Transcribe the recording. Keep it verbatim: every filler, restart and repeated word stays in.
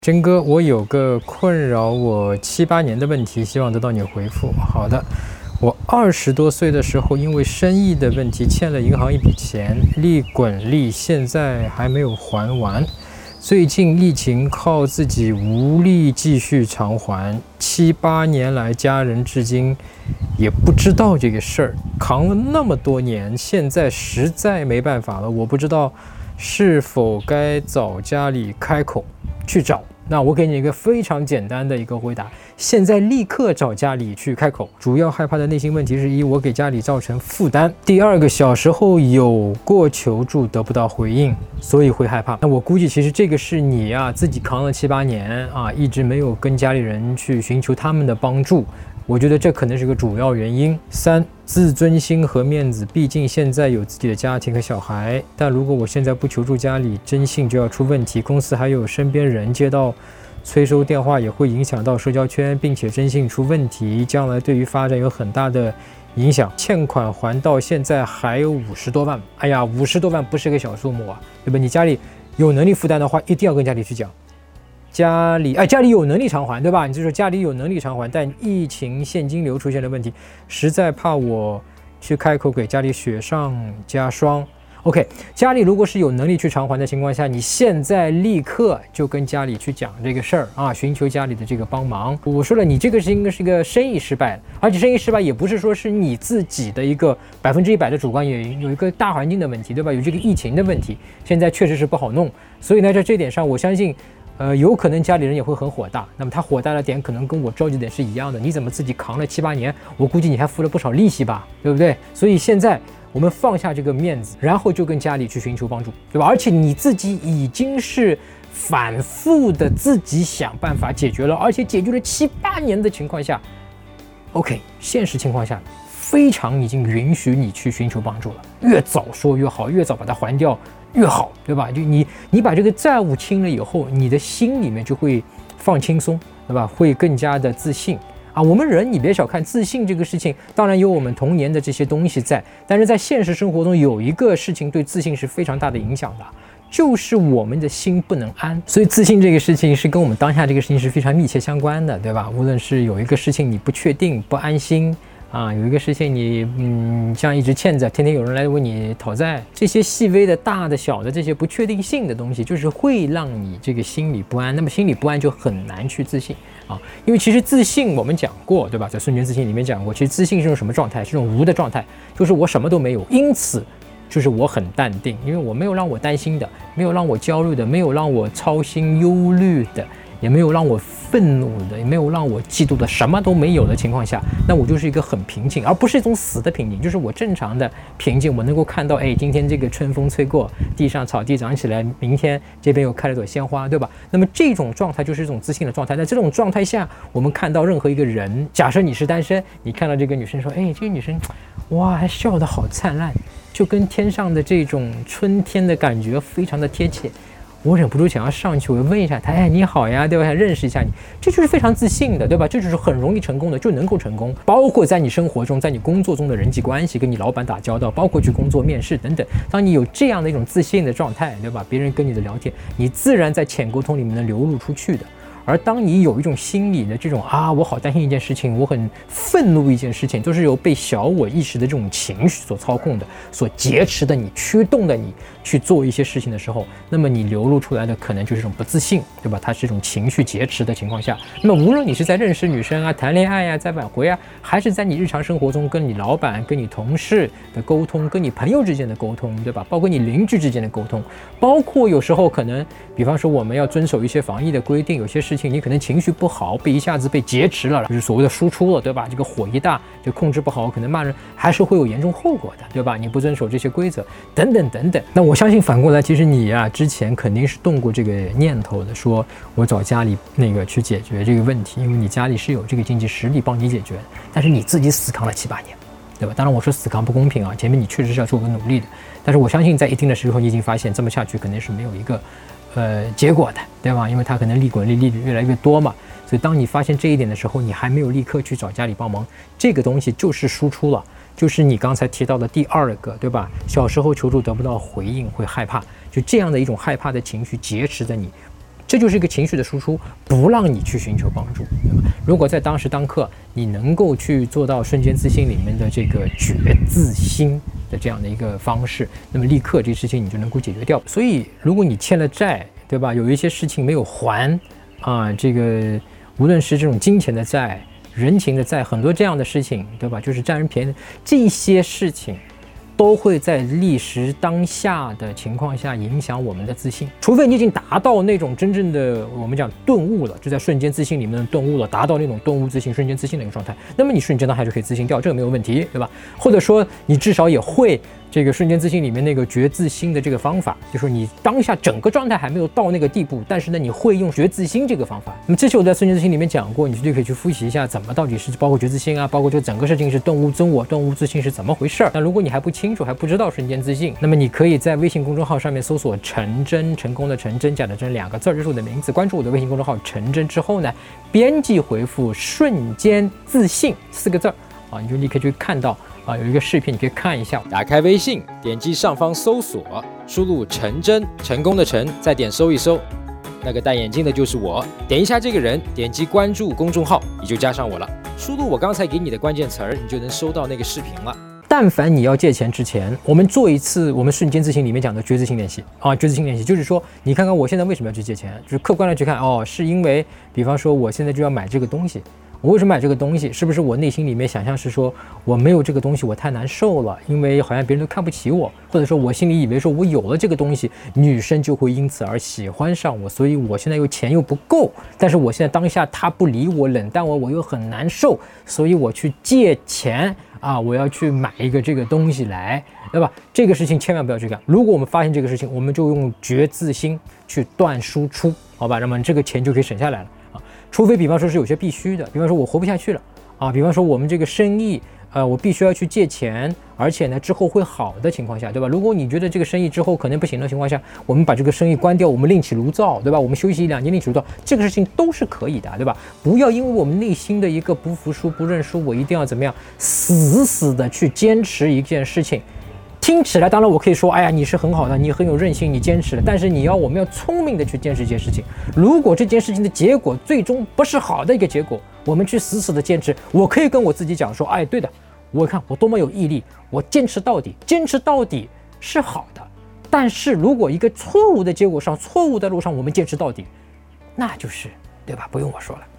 真哥，我有个困扰我七八年的问题，希望得到你回复。好的，我二十多岁的时候，因为生意的问题欠了银行一笔钱，利滚利，现在还没有还完。最近疫情，靠自己无力继续偿还，七八年来家人至今也不知道这个事儿，扛了那么多年，现在实在没办法了，我不知道是否该找家里开口去找。那我给你一个非常简单的一个回答，现在立刻找家里去开口。主要害怕的内心问题是：一，我给家里造成负担；第二个，小时候有过求助得不到回应，所以会害怕。那我估计其实这个是你啊自己扛了七八年啊，一直没有跟家里人去寻求他们的帮助。我觉得这可能是个主要原因。三，自尊心和面子，毕竟现在有自己的家庭和小孩，但如果我现在不求助家里，征信就要出问题，公司还有身边人接到催收电话也会影响到社交圈，并且征信出问题，将来对于发展有很大的影响。欠款还到现在还有五十多万，哎呀，五十多万不是个小数目啊，对吧？你家里有能力负担的话，一定要跟家里去讲。家里哎，家里有能力偿还，对吧？你就说家里有能力偿还，但疫情现金流出现了问题，实在怕我去开口给家里雪上加霜。OK， 家里如果是有能力去偿还的情况下，你现在立刻就跟家里去讲这个事儿啊，寻求家里的这个帮忙。我说了，你这个是应该是一个生意失败，而且生意失败也不是说是你自己的一个百分之一百的主观，也有一个大环境的问题，对吧？有这个疫情的问题，现在确实是不好弄。所以呢，在这点上，我相信。呃，有可能家里人也会很火大，那么他火大的点可能跟我着急点是一样的。你怎么自己扛了七八年？我估计你还付了不少利息吧，对不对？所以现在我们放下这个面子，然后就跟家里去寻求帮助，对吧？而且你自己已经是反复的自己想办法解决了，而且解决了七八年的情况下 ，OK， 现实情况下非常已经允许你去寻求帮助了，越早说越好，越早把它还掉。越好，对吧？就你你把这个债务清了以后，你的心里面就会放轻松，对吧？会更加的自信啊。我们人你别小看自信这个事情，当然有我们童年的这些东西在，但是在现实生活中有一个事情对自信是非常大的影响的，就是我们的心不能安。所以自信这个事情是跟我们当下这个事情是非常密切相关的，对吧？无论是有一个事情你不确定、不安心。啊，有一个事情你嗯，像一直欠着，天天有人来为你讨债，这些细微的、大的、小的这些不确定性的东西，就是会让你这个心理不安。那么心理不安就很难去自信啊，因为其实自信我们讲过，对吧？在瞬间自信里面讲过，其实自信是种什么状态？是种无的状态，就是我什么都没有，因此就是我很淡定，因为我没有让我担心的，没有让我焦虑的，没有让我操心忧虑的。也没有让我愤怒的，也没有让我嫉妒的，什么都没有的情况下，那我就是一个很平静，而不是一种死的平静，就是我正常的平静。我能够看到，哎，今天这个春风吹过，地上草地长起来，明天这边又开了朵鲜花，对吧？那么这种状态就是一种自信的状态。在这种状态下，我们看到任何一个人，假设你是单身，你看到这个女生说，哎，这个女生，哇，还笑得好灿烂，就跟天上的这种春天的感觉非常的贴切。我忍不住想要上去，我问一下他，哎，你好呀，对吧？想认识一下你，这就是非常自信的，对吧？这就是很容易成功的，就能够成功。包括在你生活中，在你工作中的人际关系，跟你老板打交道，包括去工作面试等等。当你有这样的一种自信的状态，对吧？别人跟你的聊天，你自然在浅沟通里面能流露出去的。而当你有一种心理的这种啊，我好担心一件事情，我很愤怒一件事情，都是由被小我意识的这种情绪所操控的，所劫持的你，驱动的你去做一些事情的时候，那么你流露出来的可能就是一种不自信，对吧？它是一种情绪劫持的情况下，那么无论你是在认识女生啊、谈恋爱啊、在挽回啊，还是在你日常生活中跟你老板、跟你同事的沟通，跟你朋友之间的沟通，对吧？包括你邻居之间的沟通，包括有时候可能，比方说我们要遵守一些防疫的规定，有些事情你可能情绪不好，被一下子被劫持了，就是所谓的输出了，对吧？这个火一大就控制不好，可能骂人还是会有严重后果的，对吧？你不遵守这些规则，等等等等。那我相信反过来，其实你啊之前肯定是动过这个念头的，说我找家里那个去解决这个问题，因为你家里是有这个经济实力帮你解决的，但是你自己死扛了七八年，对吧？当然我说死扛不公平啊，前面你确实是要做个努力的，但是我相信在一定的时候，你已经发现这么下去肯定是没有一个。呃，结果的，对吧？因为它可能利滚利，利率越来越多嘛，所以当你发现这一点的时候，你还没有立刻去找家里帮忙，这个东西就是输出了，就是你刚才提到的第二个，对吧？小时候求助得不到回应，会害怕，就这样的一种害怕的情绪劫持着你， 这就是一个情绪的输出，不让你去寻求帮助，对吧？如果在当时当刻你能够去做到瞬间自信里面的这个觉自心的这样的一个方式，那么立刻这个事情你就能够解决掉。所以如果你欠了债，对吧？有一些事情没有还啊，这个无论是这种金钱的债、人情的债，很多这样的事情，对吧？就是占人便宜，这些事情都会在历时当下的情况下影响我们的自信。除非你已经达到那种真正的我们讲顿悟了，就在瞬间自信里面的顿悟了，达到那种顿悟自信、瞬间自信的一个状态，那么你瞬间当下就可以自信掉，这个没有问题，对吧？或者说你至少也会这个瞬间自信里面那个觉自心的这个方法，就是你当下整个状态还没有到那个地步，但是呢，你会用觉自心这个方法。那么这些我在瞬间自信里面讲过，你就可以去复习一下，怎么到底是包括觉自心啊，包括这整个事情是顿悟真我、顿悟自信是怎么回事儿。那如果你还不清楚、还不知道瞬间自信，那么你可以在微信公众号上面搜索“陈真”，成功的陈，真假的真两个字儿，这是我的名字。关注我的微信公众号“陈真”之后呢，编辑回复“瞬间自信”四个字儿啊，你就立刻就看到。啊，有一个视频，你可以看一下。 打开微信，点击上方搜索，输入陈真，成功的陈，再点搜一搜，那个戴眼镜的就是我。点一下这个人，点击关注公众号，你就加上我了。输入我刚才给你的关键词儿，你就能收到那个视频了。 但凡你要借钱之前，我们做一次我们瞬间自信里面讲的觉知性练习啊，觉知性练习就是说，你看看我现在为什么要去借钱，就是客观的去看，哦，是因为，比方说我现在就要买这个东西。我为什么买这个东西？是不是我内心里面想象是说我没有这个东西我太难受了，因为好像别人都看不起我，或者说我心里以为说我有了这个东西，女生就会因此而喜欢上我，所以我现在又钱又不够，但是我现在当下他不理我、冷淡我，我又很难受，所以我去借钱啊，我要去买一个这个东西来，对吧？这个事情千万不要去干。如果我们发现这个事情，我们就用觉自心去断输出，好吧？那么这个钱就可以省下来了。除非比方说是有些必须的，比方说我活不下去了啊，比方说我们这个生意，呃，我必须要去借钱，而且呢之后会好的情况下，对吧？如果你觉得这个生意之后可能不行的情况下，我们把这个生意关掉，我们另起炉灶，对吧？我们休息一两年另起炉灶，这个事情都是可以的，对吧？不要因为我们内心的一个不服输、不认输，我一定要怎么样，死死的去坚持一件事情。听起来当然我可以说，哎呀，你是很好的，你很有韧性，你坚持了。但是你要我们要聪明的去坚持一件事情。如果这件事情的结果最终不是好的一个结果，我们去死死的坚持，我可以跟我自己讲说，哎，对的，我看我多么有毅力，我坚持到底，坚持到底是好的。但是如果一个错误的结果上，错误的路上我们坚持到底，那就是，对吧？不用我说了。